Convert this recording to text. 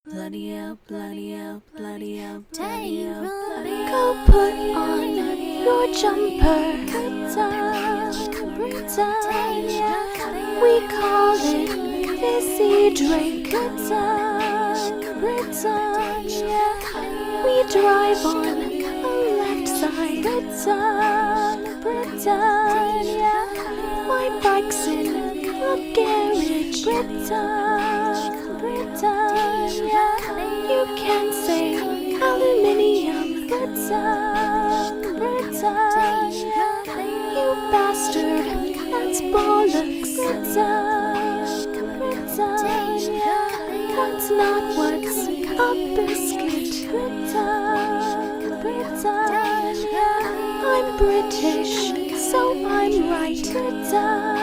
Bloody hell, bloody hell, bloody hell, bloody hell, bloody hell. Go put on your jumper, Britannia. We call it fizzy drink, Britannia. We drive on the left side, Britannia. My bike's in the garage, Britannia. You can say aluminium, Britannia. You bastard, that's bollocks, Britannia. That's not what's a biscuit, Britannia. I'm British, so I'm right, Britannia.